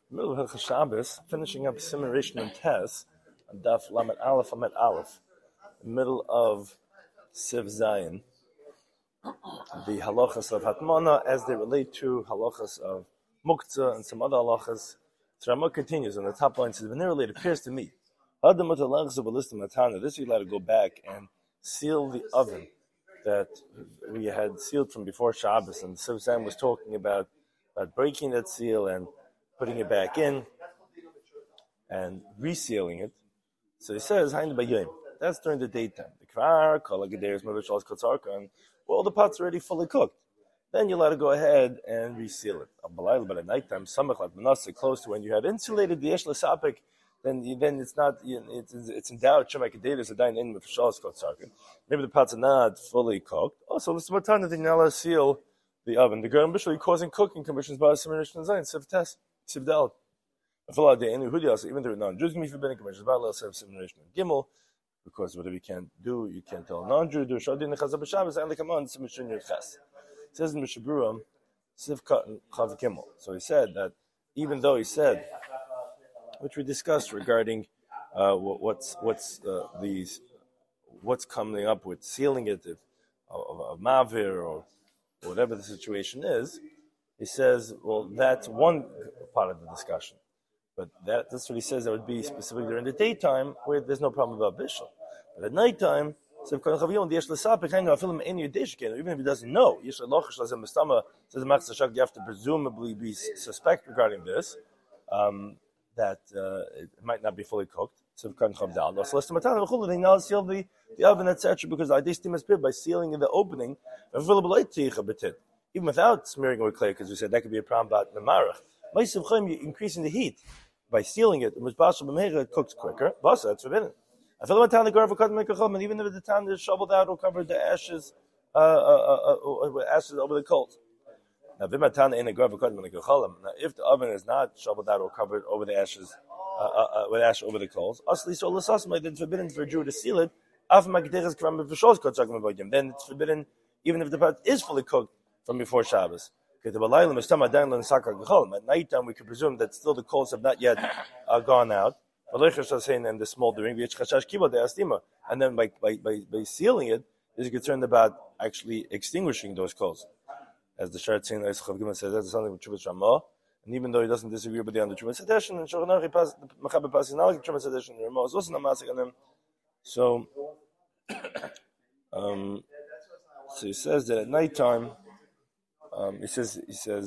Middle of Shabbos, finishing up Simmeration and Tess, on Daf Lamed Aleph Amet Aleph, middle of Siv Zayin, the halachas of Hatmana as they relate to halachas of Muktzah and some other halachas. So Ramah continues on the top line, says, "Venerally, it appears to me, this you let it go back and seal the oven that we had sealed from before Shabbos, and Siv Zayin was talking about breaking that seal and putting it back in and resealing it. So he says, that's during the daytime. The kvar, and all the pots are already fully cooked. Then you let it go ahead and reseal it. But at nighttime, close to when you have insulated the yesh l'sapik, then it's not, it's in doubt. Maybe the pots are not fully cooked. Also, this is what time that you now seal the oven. The Germ Bishul causing cooking conditions by Simmeration and Zayin, Siv Tess. Even though non-Jews can be forbidden conventions, but let's have Simmeration and Gimel, because whatever you can't do, you can't tell a non-Jew do. Shadin Chazab Shabbos and come on Simmeration and Ches. It says in Mishabura, Siv Katan Chav Gimel. So he said that even though he said, which we discussed regarding what's coming up with sealing it of Mavir or whatever the situation is. He says, well, that's one part of the discussion. But that's what he says that would be specifically during the daytime where there's no problem about Bishul. But at nighttime, even if he doesn't know, you have to presumably be suspect regarding this, that it might not be fully cooked. They now seal the oven, etc., because by sealing in the opening, even without smearing with clay, because we said that could be a problem about the marach. You're increasing the heat by sealing it. It cooks quicker. That's forbidden. And even if the time is shoveled out or covered the ashes, ashes over the coals. Now, if the oven is not shoveled out or covered over the ashes, with ash over the coals, then it's forbidden for a Jew to seal it. Then it's forbidden even if the pot is fully cooked from before Shabbos. At nighttime, we can presume that still the coals have not yet gone out. And the smoldering, and then by sealing it, is concerned about actually extinguishing those coals. As the Shar Tzin says, that's something with Chuvas Ramah. And even though he doesn't disagree with the other Chuvas Sedeshin, and Shulchan Aruch, the Mechaber passes now like Chuvas Sedeshin, and Ramah is also not masking on them. So he says that at nighttime, he says,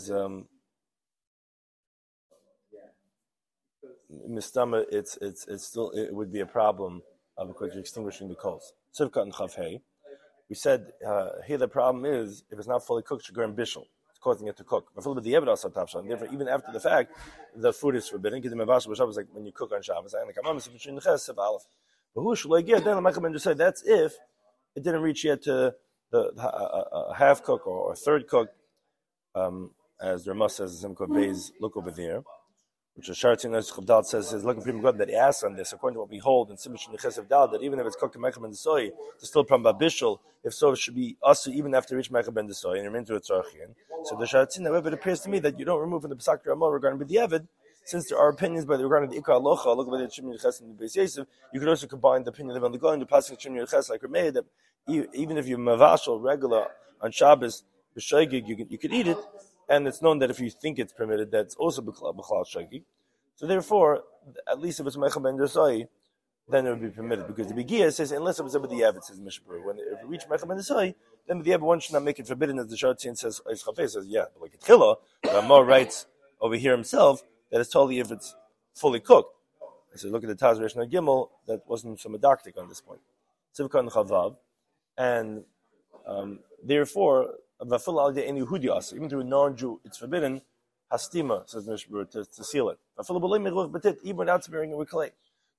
Mistama, it's still, it would be a problem because you're extinguishing the coals. Sivkat and Chavhei. We said here the problem is if it's not fully cooked, sugar and bishul, it's causing it to cook. Even after the fact, the food is forbidden. Like when you cook on Shabbos, but who should I get? Then the Mechaber just said that's if it didn't reach yet to the half cook or third cook. As the Ramah says, look over there, which the Shartin Chavdal says is looking pretty good that he asks on this, according to what we hold in Simesh Neches Dal, that even if it's cooked to Mechem Ben Desoy, it's still problem about Bishul. If so, it should be also even after reach Mechem Ben Desoy and you're into a Tzarchian. So the Shartin, however, it appears to me that you don't remove from the Pesach Ramah regarding B'diavad, since there are opinions regarding the Ikar Alocha, look at the Shimon Neches and the Beis Yosef, you could also combine the opinion of the Golan, the passing Shimon Neches like Rameh, that even if you're Mavashal regular on Shabbos, you could eat it, and it's known that if you think it's permitted, that's also b'chlal shagig. So therefore, at least if it's mechem ben desai, then it would be permitted, because the Begia says unless it was over the Yavid, says Mishpur. When if you reach mechem ben desai, then the Yavid one should not make it forbidden, as the Shartzian says. Says yeah, but like Tchila, Ramah writes over here himself that it's totally if it's fully cooked. I said look at the Taz Rishon Gimel, that wasn't so medactic on this point. Sivkan Chavav, and therefore. Even to a non-Jew, it's forbidden. Hastima, says the Mishpur, to seal it. Even without smearing it with clay.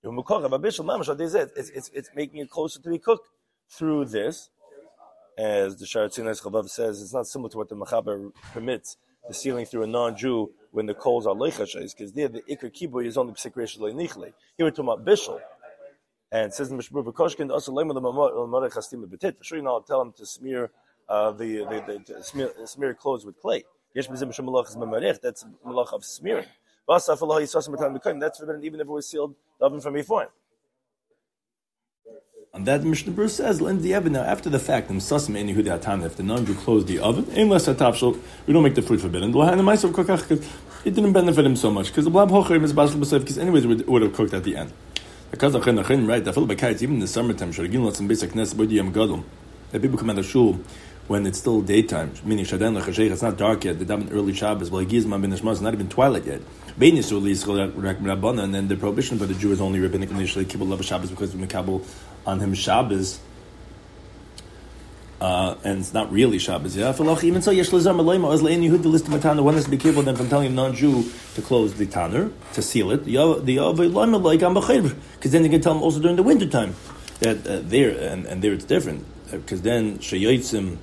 It's making it closer to be cooked through this. As the Shar Tzin Chavav says, it's not similar to what the Mechaber permits, the sealing through a non-Jew when the coals are leichashes, because there the Iker Kiboy is only p'sikresh leinichle. Here we're talking about Bishul. And says the Mishpur, V'koshkin also lema the Mamorech Hastima B'tit. For sure you know, tell him to smear smear clothes with clay. That's malach of smearing. That's forbidden even if it was sealed oven from before. And that Mishnah Berurah says, now after the fact, if the non-Jew closed the oven, we don't make the fruit forbidden. It didn't benefit him so much because the blab hocherim is basel b'seif. Because anyways, it would have cooked at the end. Because right, even in the summertime, that people come out of shul when it's still daytime, meaning it's not dark yet. They daven early Shabbos. It's not even twilight yet. And then the prohibition for the Jew is only rabbinic initially kibbul love Shabbos because of Mikabel on him Shabbos, and it's not really Shabbos. Yeah, even so, the list of Matana. One has to be careful then from telling a non-Jew to close the tanner, to seal it. Because then you can tell him also during the winter time that there it's different. Because then sheyotzim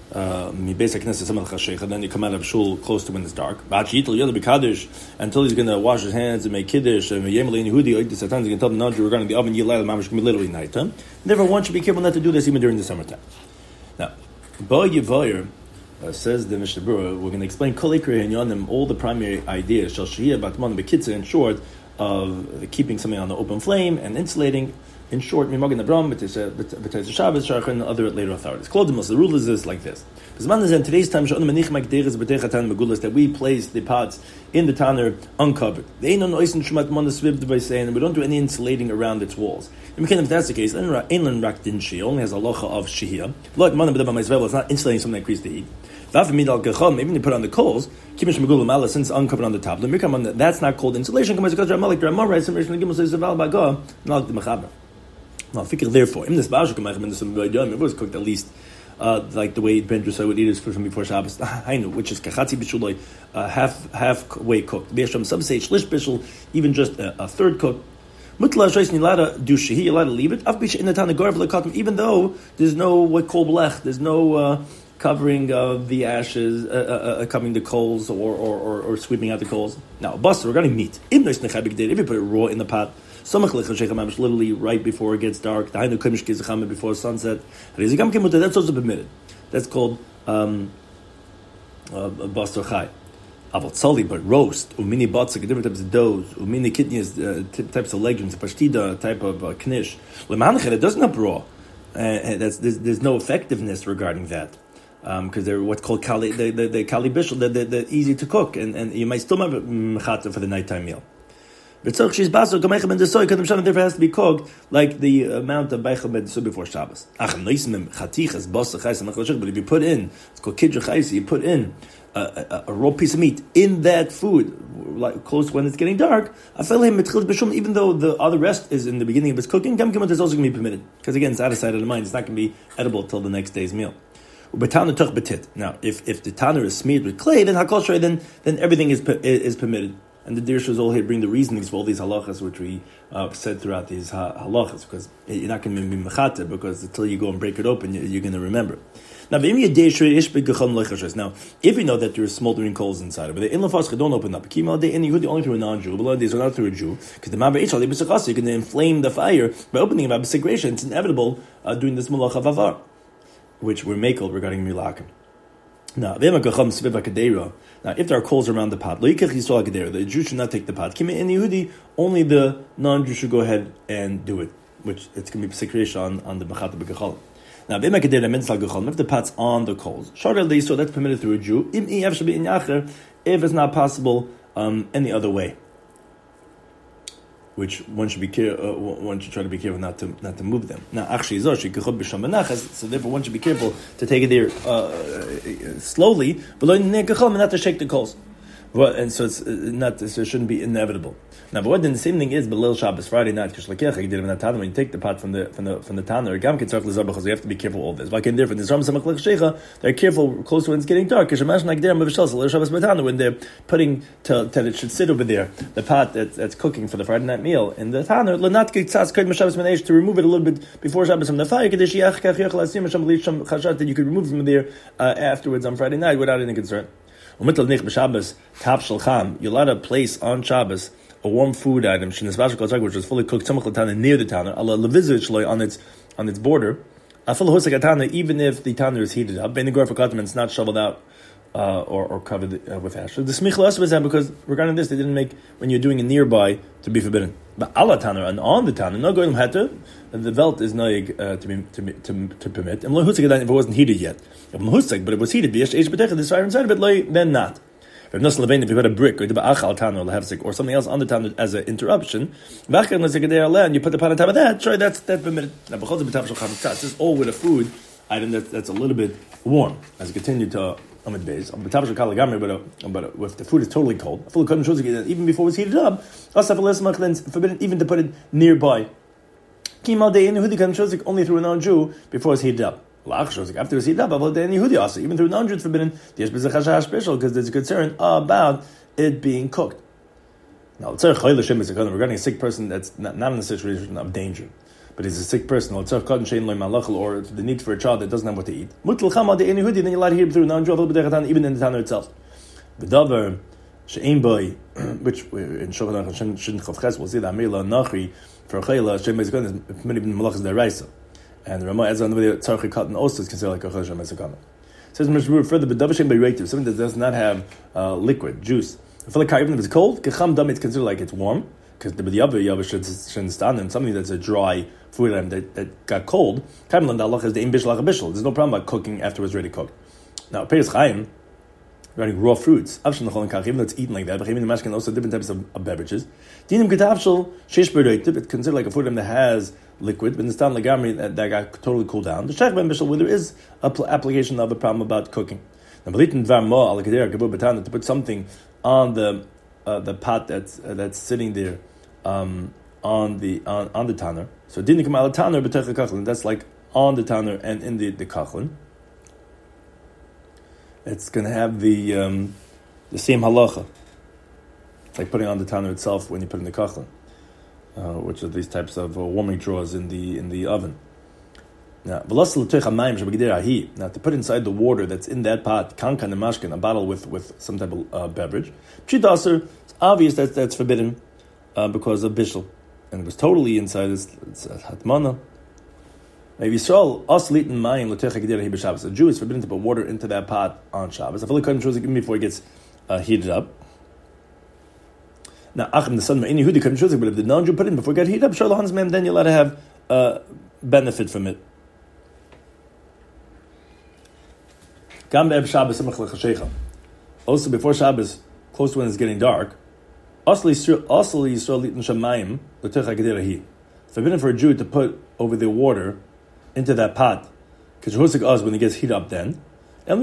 then you come out of shul close to when it's dark. Until he's going to wash his hands and make kiddush. And sometimes you can tell the non-Jew regarding the oven, literally nighttime. Therefore, one should be careful not to do this even during the summertime. Now, says the Mishnah Berurah, we're going to explain all the primary ideas, in short, of keeping something on the open flame and insulating. In short, Mimagin Abram, B'Tez Shabbos, Sharach, and other later authorities. The rule is this like this. In today's time, that we place the pots in the tanner uncovered. And we don't do any insulating around its walls. If that's the case, Einlan Rak Dinshi only has a locha of Shihiyah. It's not insulating something that increases the heat. Even you put on the coals, since uncovered on the top, that's not called insulation. Now, therefore, in this it was cooked at least like the way Ben Drusai would eat it from before Shabbos, which is kachatzi bishuloi, halfway cooked. Some say shlish bishul, even just a third cooked. Mutla shoyis nilada do shehi, you're allowed to leave it. In the tan even though there's no what kol blech, there's no covering of the ashes, covering the coals, or sweeping out the coals. Now, buster regarding meat, if you put it raw in the pot. Literally right before it gets dark, before sunset. That's also permitted. That's called basar chai. But roast, umini batzik, different types of doughs, umini kidneys, types of legumes, pashtida, type of knish. It doesn't have raw. There's no effectiveness regarding that. Because they're what's called kali, the kali bishul, they're easy to cook, and you might still have it mechata for the nighttime meal. But therefore it has to be cooked like the amount of beichel ben desoi before Shabbos. But if you put in, it's called kiddush chaisi, you put in a raw piece of meat in that food, like close when it's getting dark, even though the other rest is in the beginning of its cooking, gam kimut is also going to be permitted. Because again, it's out of sight, out of mind. It's not going to be edible till the next day's meal. Now, if the tanner is smeared with clay, then hakol then everything is permitted. And the Dirsh is all here bring the reasonings for all these halachas, which we said throughout these halachas, because you're not going to be mechata, because until you go and break it open, you're going to remember. Now, if you know that there are smoldering coals inside of it, don't open up. Only through a non-Jew, but not through a Jew, because the you can inflame the fire by opening it by segregation. It's inevitable doing this malach of avar, which we're makel regarding milakim. Now, if there are coals around the pot, the Jew should not take the pot. Only the non-Jew should go ahead and do it, which it's going to be secretion on the Mechat B'Gechol. Now, if the pot's on the coals, so that's permitted through a Jew. If it's not possible any other way, which one should be one should try to be careful not to move them. Now, actually, so therefore one should be careful to take it there slowly, but not to shake the coals. And so it's not. So it shouldn't be inevitable. Now, but what then the same thing is, Belil Shabbos Friday night, when you take the pot from the tanner, you have to be careful all this. They're careful close to when it's getting dark. When they're putting that it should sit over there, the pot that's cooking for the Friday night meal in the tanner, to remove it a little bit before Shabbos from the fire, that you could remove from there afterwards on Friday night without any concern. You're allowed to place on Shabbos a warm food item, which was fully cooked, near the tanner, on its border, even if the tanner is heated up. It's not shoveled out or covered with ash. So the smichel also was that because regarding this, they didn't make when you're doing it nearby to be forbidden. But ala tanner and on the tanner, no goyim heter, the velt is noig to permit. And if it wasn't heated yet, but it was heated. This fire inside of it, then not. If you put a brick or something else on the tanner as an interruption, and you put the pot on top of that, sure, that's permitted. Now, this is all with a food item that's a little bit warm. As you continue to Amid Beis, but if the food is totally cold, even before it was heated up, then forbidden even to put it nearby. Only through a non-Jew before it's heated up. After it's heated up, even through a non-Jew it's forbidden, because there's a concern about it being cooked. Now, regarding a sick person that's not in a situation of danger, but he's a sick person, or the need for a child that doesn't have what to eat, then you're allowed to hear through a non-Jew, even in the tanner itself. The davar, which in Shulchan Shin Chavches, we'll see that Amila Nachri for Chayla, Shem Mezakon is permitted in Malachas Deraisa. And the Ramah adds on the way that Tzarchi Katan also is considered like a Chayla Mezakon. Says Mishmur further, but Davar Shem Beirativ, something that does not have liquid, juice. Even if it's cold, Kecham Dam, it's considered like it's warm, because the Yava shouldn't stand in something that's a dry food item that got cold. Kamlan Allah is the Im Bishal Bishal. There's no problem about cooking after it's ready cooked. Now, Peres Chaim, regarding raw fruits, even though it's eaten like that, but even the mashkin also different types of beverages. Dinim ketavshel sheish bereitiv, it's considered like a food item that has liquid, but instead legamri that got totally cooled down. The shech ben bishul, where there is a application of a problem about cooking. Now, belitin dvar mo al kedera gabur batana, to put something on the pot that's sitting there on the tanner. So dinim kam al tanner b'techa kachlin, that's like on the tanner and in the kachlin. It's going to have the same halacha. It's like putting on the tanner itself when you put in the kachlin, which are these types of warming drawers in the oven. Now, to put inside the water that's in that pot, kankan and mashkin, a bottle with some type of beverage, pshitaser, it's obvious that's forbidden because of bishul, and it was totally inside. It's hatmana. Maybe so. A Jew is forbidden to put water into that pot on Shabbos. I feel like even before it gets heated up. Now, the son but if the non-Jew put it in before it got heated up, then you're allowed to have benefit from it. Also, before Shabbos, close to when it's getting dark, forbidden for a Jew to put over the water into that pot, because when it gets heated up then. Only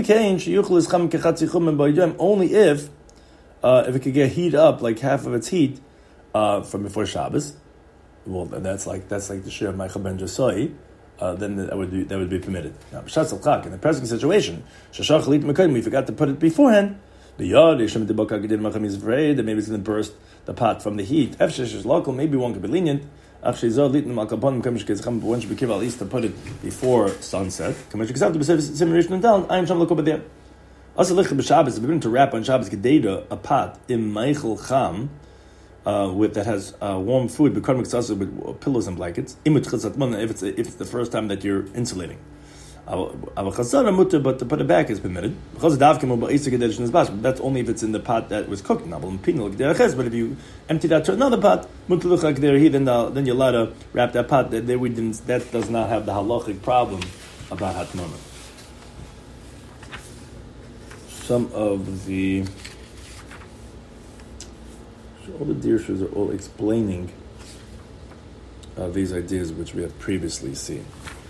if it could get heated up like half of its heat from before Shabbos. Well, then that's like the share of Michael Ben Jasoi. Then that would be permitted. Now, in the present situation, we forgot to put it beforehand. The yard is afraid that maybe it's going to burst the pot from the heat. Local, maybe one could be lenient. One should be careful at least to put it before sunset. Also, we're to wrap on Shabbos a pot in Meichel Cham that has warm food, with pillows and blankets. If it's the first time that you're insulating. But to put it back is permitted. That's only if it's in the pot that was cooked. But if you empty that to another pot, then you're allowed to wrap that pot. That does not have the halachic problem about hatmana. Some of all the dirshas are all explaining these ideas which we have previously seen.